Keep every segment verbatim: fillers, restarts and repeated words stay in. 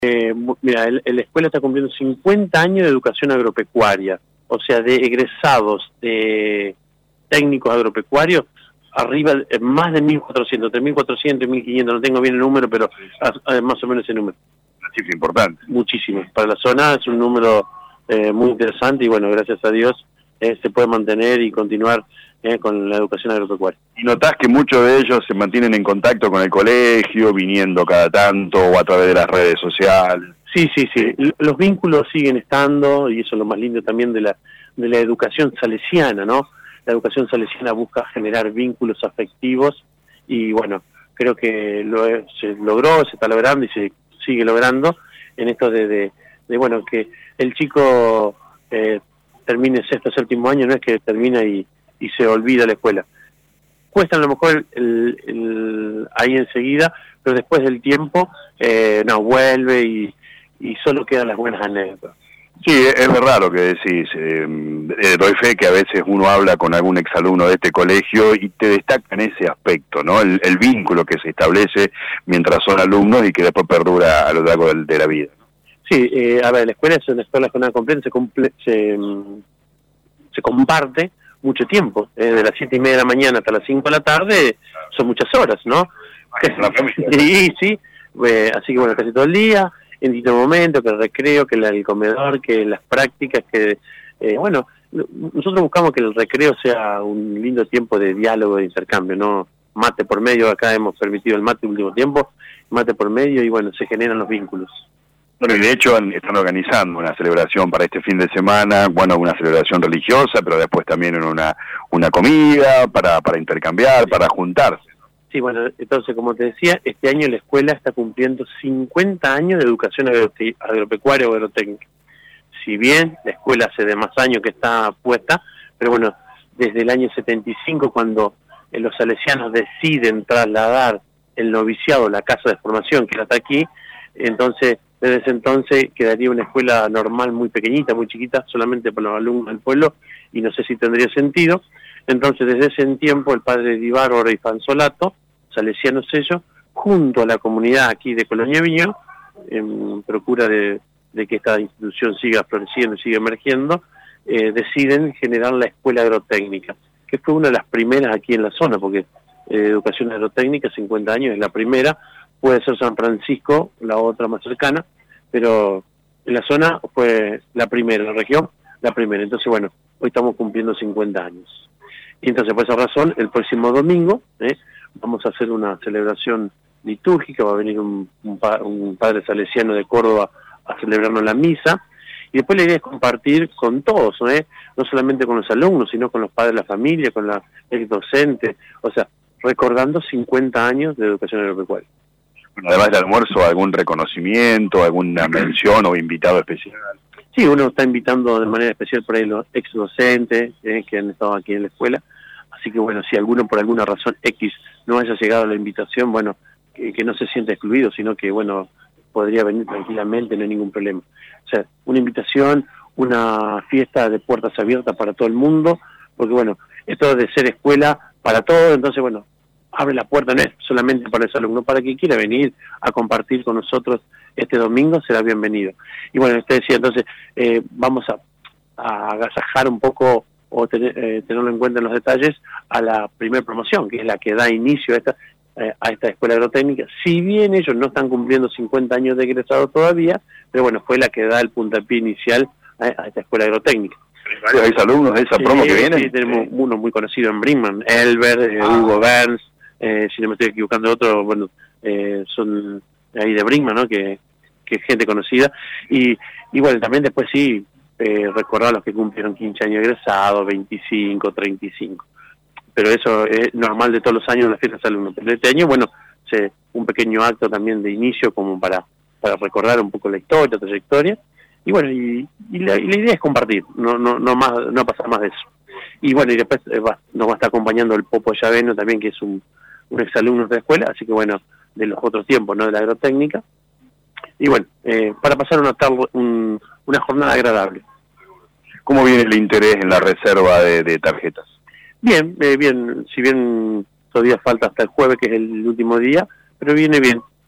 Eh, mira, el, la escuela está cumpliendo cincuenta años de educación agropecuaria, o sea, de egresados de técnicos agropecuarios, arriba eh, más de mil cuatrocientos, entre mil cuatrocientos y mil quinientos, no tengo bien el número, pero a, más o menos ese número. Una cifra importante. Muchísimo. Para la zona es un número eh, muy interesante y bueno, gracias a Dios eh, se puede mantener y continuar eh, con la educación agropecuaria. ¿Y notás que muchos de ellos se mantienen en contacto con el colegio, viniendo cada tanto o a través de las redes sociales? Sí, sí, sí. Los vínculos siguen estando y eso es lo más lindo también de la, de la educación salesiana, ¿no? La educación salesiana busca generar vínculos afectivos y bueno, creo que lo, se logró, se está logrando y se sigue logrando en esto de, de, de bueno, que el chico eh, termine sexto, séptimo año, no es que termina y, y se olvida la escuela. Cuesta a lo mejor el, el, ahí enseguida, pero después del tiempo, eh, no, vuelve y, y solo quedan las buenas anécdotas. Sí, es verdad lo que decís. Eh, eh, doy fe que a veces uno habla con algún exalumno de este colegio y te destaca en ese aspecto, ¿no? El, el vínculo que se establece mientras son alumnos y que después perdura a lo largo de, de la vida. Sí, eh, a ver, la escuela es una escuela jornada completa, se, comple se, se comparte mucho tiempo, eh, de las siete y media de la mañana hasta las cinco de la tarde, son muchas horas, ¿no? Sí, sí, eh, así que bueno, casi todo el día, en distintos momentos, que el recreo, que el comedor, que las prácticas, que, eh, bueno, nosotros buscamos que el recreo sea un lindo tiempo de diálogo, de intercambio, no mate por medio, acá hemos permitido el mate el último tiempo, mate por medio y bueno, se generan los vínculos. Bueno, y de hecho están organizando una celebración para este fin de semana, bueno, una celebración religiosa, pero después también una, una comida para, para intercambiar, para juntarse. Sí, bueno, entonces, como te decía, este año la escuela está cumpliendo cincuenta años de educación agropecuaria o agrotécnica. Si bien la escuela hace de más años que está puesta, pero bueno, desde el año setenta y cinco, cuando eh, los salesianos deciden trasladar el noviciado, la casa de formación que está aquí, entonces, desde ese entonces quedaría una escuela normal muy pequeñita, muy chiquita, solamente para los alumnos del pueblo, y no sé si tendría sentido. Entonces, desde ese tiempo, el padre Di Bárbaro y Fanzolato, salesianos ellos, junto a la comunidad aquí de Colonia Viñó, en procura de, de que esta institución siga floreciendo y siga emergiendo, eh, deciden generar la escuela agrotécnica, que fue una de las primeras aquí en la zona, porque eh, educación agrotécnica, cincuenta años, es la primera, puede ser San Francisco, la otra más cercana, pero en la zona fue la primera, en la región, la primera. Entonces, bueno, hoy estamos cumpliendo cincuenta años. Y entonces, por esa razón, el próximo domingo, ¿eh? vamos a hacer una celebración litúrgica, va a venir un, un, pa, un padre salesiano de Córdoba a celebrarnos la misa, y después la idea es compartir con todos, ¿eh? no solamente con los alumnos, sino con los padres de la familia, con la, el docente, o sea, recordando cincuenta años de educación agropecuaria. Bueno, además del almuerzo, ¿algún reconocimiento, alguna mención o invitado especial? Sí, uno está invitando de manera especial por ahí los ex docentes eh, que han estado aquí en la escuela. Así que bueno, si alguno por alguna razón X no haya llegado a la invitación, bueno, que, que no se sienta excluido, sino que bueno, podría venir tranquilamente, no hay ningún problema. O sea, una invitación, una fiesta de puertas abiertas para todo el mundo, porque bueno, esto de ser escuela para todos, entonces bueno, abre la puerta, no es solamente para ese alumno, para quien quiera venir a compartir con nosotros este domingo, será bienvenido. Y bueno, usted decía, entonces, eh, vamos a, a agasajar un poco o tener, eh, tenerlo en cuenta en los detalles a la primera promoción, que es la que da inicio a esta, eh, a esta escuela agrotécnica. Si bien ellos no están cumpliendo cincuenta años de egresado todavía, pero bueno, fue la que da el puntapié inicial a, a esta escuela agrotécnica. ¿Hay alumnos de esa sí, promo que vienen? Sí, tenemos sí. uno muy conocido en Brinkmann, Elber, eh, ah. Hugo Berns, eh, si no me estoy equivocando, otro, bueno, eh, son ahí de Brinkmann, ¿no? Que, que es gente conocida. Y, y bueno, también después sí, eh, recordar a los que cumplieron quince años egresados, veinticinco, treinta y cinco. Pero eso es normal de todos los años en las fiestas de alumnos. Pero este año, bueno, se, un pequeño acto también de inicio como para, para recordar un poco la historia, la trayectoria. Y bueno, y, y, la, y la idea es compartir, no no no más no pasar más de eso. Y bueno, y después eh, va, nos va a estar acompañando el Popo Llaveno también, que es un, un exalumno de la escuela, así que bueno, de los otros tiempos, no de la agrotécnica. Y bueno, eh, para pasar una tarde, un, una jornada agradable. ¿Cómo viene el interés en la reserva de, de tarjetas? Bien, eh, bien, si bien todavía falta hasta el jueves, que es el último día, pero viene bien.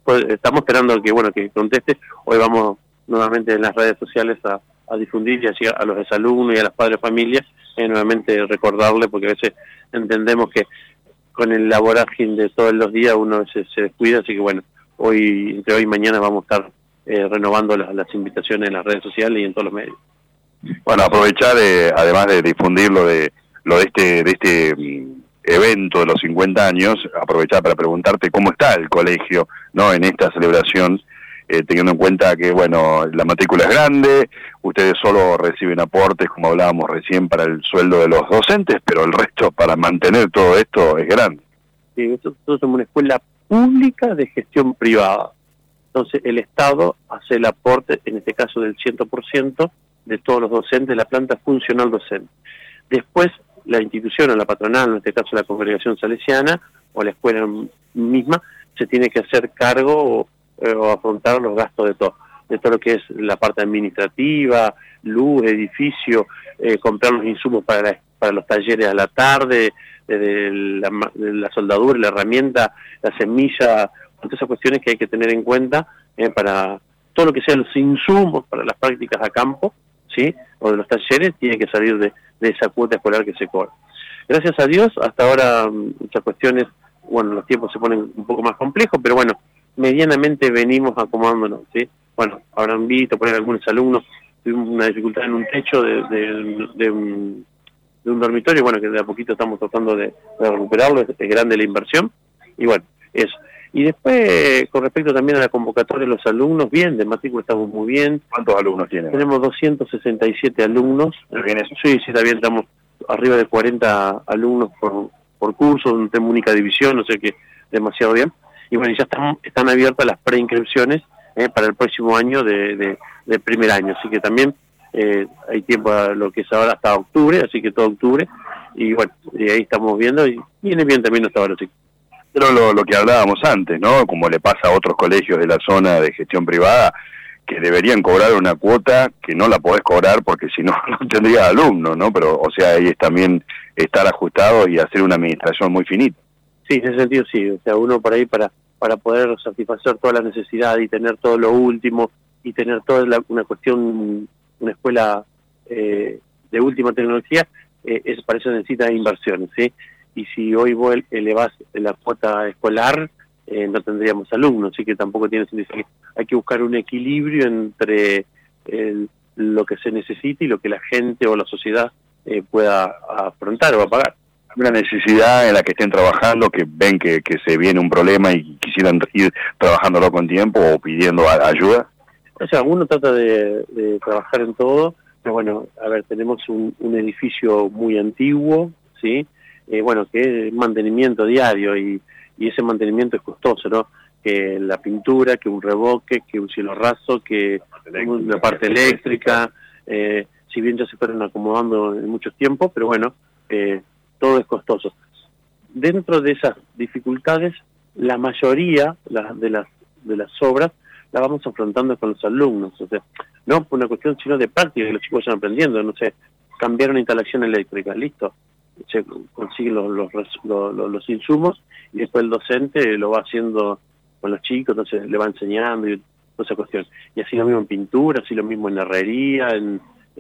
pues, estamos esperando que, bueno, que conteste. Hoy vamos nuevamente en las redes sociales a, a difundir y así a los exalumnos y a los padres de familia, eh, nuevamente recordarle, porque a veces entendemos que con el laboraje de todos los días uno se, se descuida, así que bueno, hoy, entre hoy y mañana vamos a estar eh, renovando las, las invitaciones en las redes sociales y en todos los medios. Bueno, aprovechar, eh, además de difundir lo de, lo de este, de este um, evento de los cincuenta años, aprovechar para preguntarte cómo está el colegio, ¿no?, en esta celebración, eh, teniendo en cuenta que, bueno, la matrícula es grande, ustedes solo reciben aportes, como hablábamos recién, para el sueldo de los docentes, pero el resto para mantener todo esto es grande. Sí, nosotros somos una escuela pública de gestión privada. Entonces el Estado hace el aporte, en este caso del cien por ciento, de todos los docentes de la planta funcional docente. Después la institución o la patronal, en este caso la congregación salesiana o la escuela misma, se tiene que hacer cargo o, eh, o afrontar los gastos de todo, de todo lo que es la parte administrativa, luz, edificio, eh, comprar los insumos para, la, para los talleres a la tarde, de la, de la soldadura, la herramienta, la semilla, todas esas cuestiones que hay que tener en cuenta eh, para todo lo que sean los insumos para las prácticas a campo, ¿sí?, o de los talleres, tiene que salir de, de esa cuota escolar que se cobra. Gracias a Dios, hasta ahora muchas cuestiones, bueno, los tiempos se ponen un poco más complejos, pero bueno, medianamente venimos acomodándonos, ¿sí? Bueno, habrán visto poner algunos alumnos, tuvimos una dificultad en un techo de, de, de, un, de un dormitorio, bueno, que de a poquito estamos tratando de, de recuperarlo, es, es grande la inversión, y bueno, eso. Y después, con respecto también a la convocatoria de los alumnos, bien, de matrícula estamos muy bien. ¿Cuántos alumnos tienen? Tenemos doscientos sesenta y siete alumnos. ¿Bien eso? Sí, sí, está bien, estamos arriba de cuarenta alumnos por, por curso, tenemos única división, o sea que demasiado bien. Y bueno, ya están, están abiertas las preinscripciones eh, para el próximo año de, de, de primer año, así que también eh, hay tiempo a lo que es ahora hasta octubre, así que todo octubre, y bueno, y ahí estamos viendo, y viene bien también hasta ahora, sí. Pero lo, lo que hablábamos antes, ¿no?, como le pasa a otros colegios de la zona de gestión privada, que deberían cobrar una cuota que no la podés cobrar porque si no, no tendría alumnos, ¿no? Pero, o sea, ahí es también estar ajustado y hacer una administración muy finita. Sí, en ese sentido sí, o sea, uno por ahí para para poder satisfacer todas las necesidades y tener todo lo último y tener toda la, una cuestión, una escuela eh, de última tecnología, eh, es, para eso necesita inversiones, ¿sí? Y si hoy vos elevás la cuota escolar, eh, no tendríamos alumnos, así que tampoco tiene sentido. Hay que buscar un equilibrio entre el, lo que se necesita y lo que la gente o la sociedad eh, pueda afrontar o pagar. Una necesidad en la que estén trabajando, que ven que, que se viene un problema y quisieran ir trabajándolo con tiempo o pidiendo a, ayuda. O sea, uno trata de, de trabajar en todo, pero bueno, a ver, tenemos un, un edificio muy antiguo, ¿sí? Eh, bueno, que es mantenimiento diario y, y ese mantenimiento es costoso, ¿no? Que la pintura, que un revoque, que un cielo raso, que una parte eléctrica, eh, si bien ya se fueron acomodando en muchos tiempos, pero bueno, eh, todo es costoso. Dentro de esas dificultades, la mayoría la, de las de las obras la vamos afrontando con los alumnos, o sea, no por una cuestión sino de práctica, que los chicos vayan aprendiendo, no sé, cambiar una instalación eléctrica, listo, se consiguen los, los, los, los, los insumos y después el docente lo va haciendo con los chicos, entonces le va enseñando y toda esa cuestión. Y así lo mismo en pintura, así lo mismo en herrería, en,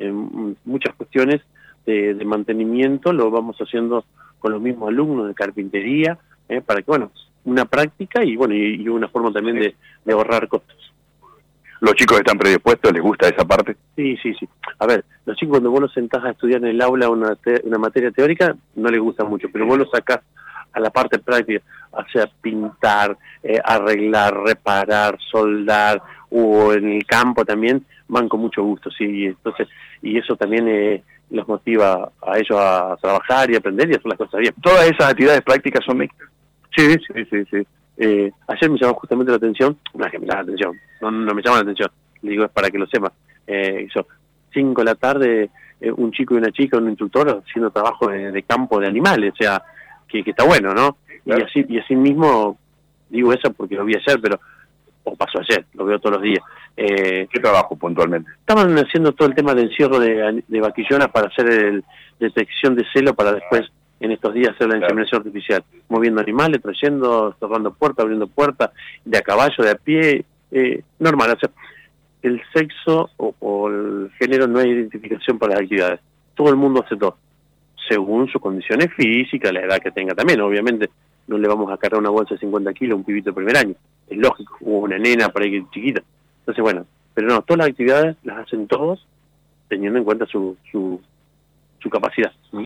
en muchas cuestiones de, de mantenimiento, lo vamos haciendo con los mismos alumnos de carpintería, eh, para que, bueno, una práctica y bueno y, y una forma también de, de ahorrar costos. ¿Los chicos están predispuestos? ¿Les gusta esa parte? Sí, sí, sí. A ver, los chicos cuando vos los sentás a estudiar en el aula una, te, una materia teórica, no les gusta mucho, pero vos los sacás a la parte práctica, o sea, pintar, eh, arreglar, reparar, soldar, o en el campo también, van con mucho gusto, sí, entonces, y eso también eh, los motiva a ellos a trabajar y aprender y hacer las cosas bien. ¿Todas esas actividades prácticas son mixtas? Sí, sí, sí, sí. Eh, ayer me llamó justamente la atención, no es que me llama la atención, no, no me llama la atención, le digo es para que lo sepa. Eh, hizo cinco de la tarde, eh, un chico y una chica, un instructor haciendo trabajo de, de campo de animales, o sea, que, que está bueno, ¿no? Claro. Y así y así mismo, digo eso porque lo vi ayer, pero, o pasó ayer, lo veo todos los días. Eh, ¿Qué trabajo puntualmente? Estaban haciendo todo el tema de encierro de, de vaquillonas para hacer el, detección de celo para después en estos días hacer la inseminación claro. artificial, moviendo animales, trayendo, cerrando puertas, abriendo puertas, de a caballo, de a pie, eh, normal. O sea, el sexo o, o el género no hay identificación para las actividades. Todo el mundo hace todo, según sus condiciones físicas, la edad que tenga también. Obviamente no le vamos a cargar una bolsa de cincuenta kilos a un pibito de primer año, es lógico, o una nena por ahí chiquita. Entonces, bueno, pero no, todas las actividades las hacen todos teniendo en cuenta su, su, su capacidad.